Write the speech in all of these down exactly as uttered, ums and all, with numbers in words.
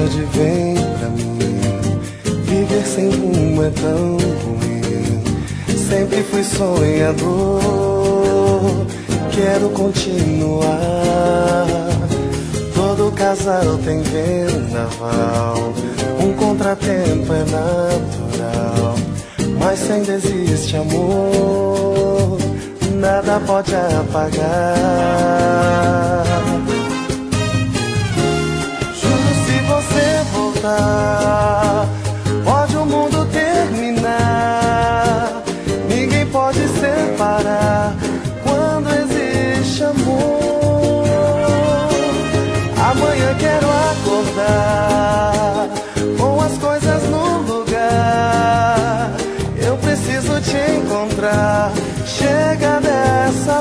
vaidade vem pra mim. Viver sem rumo é tão ruim. Sempre fui sonhador, quero continuar. Todo casal tem vendaval, um contratempo é natural. Mas se ainda existe amor, nada pode apagar. Juro, se você voltar, pode o mundo terminar. Ninguém pode separar quando existe amor. Amanhã quero acordar com as coisas no lugar. Eu preciso te encontrar. Chega dessa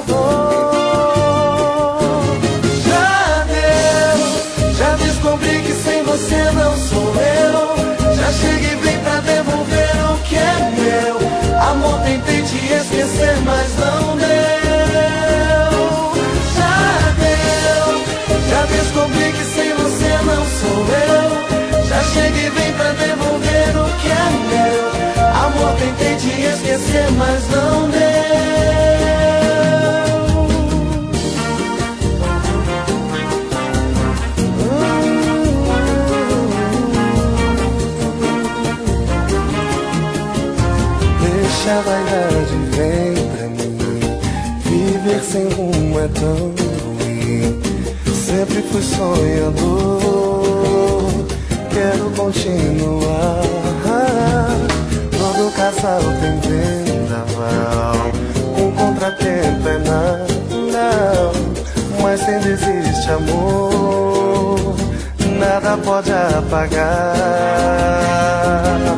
dor. Já deu, já descobri que sem você não sou eu. Já cheguei bem pra devolver o que é meu. Amor, tentei te esquecer, mas não deu. Já deu, já descobri que sem você não sou eu. Já cheguei bem pra devolver o que é meu. Amor, tentei te esquecer, mas não deu. Deixa a vaidade vem pra mim. Viver sem rumo é tão ruim. Sempre fui sonhador, quero continuar. Todo casal tem vendaval, um contratempo é natural. Mas se ainda existe amor, nada pode apagar.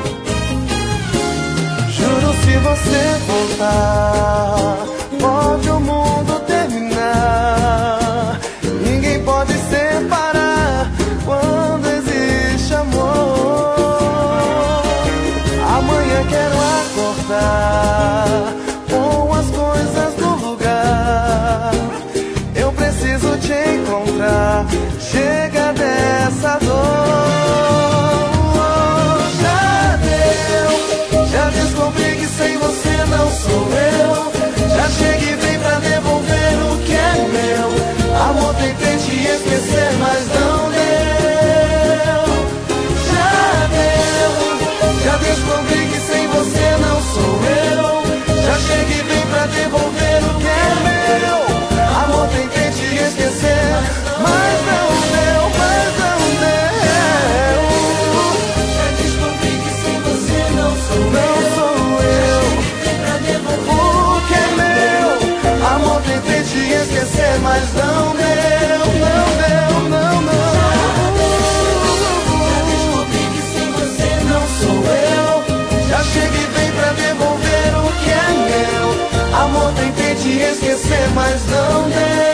Juro, se você voltar, pode o mundo terminar. Ninguém pode separar quando existe amor. Amanhã quero acordar com as coisas no lugar. Eu preciso te encontrar. Chega dessa dor. Já deu, já descobri que sem você não sou eu. Já cheguei bem pra devolver o que é meu. Amor, tentei te esquecer, mas não deu. Já deu, já descobri que sem você não sou eu. Já cheguei bem pra devolver o que é meu. Amor, tentei te esquecer, mas não deu, mas não deu. Já descobri que sem você não sou eu. Não sou eu. Já cheguei bem pra devolver o que é meu. Amor, tentei te esquecer, mas não deu, não deu, não, não. Já descobri que sem você não sou eu. Já cheguei bem pra devolver o que é meu. Amor, tentei te esquecer, mas não deu.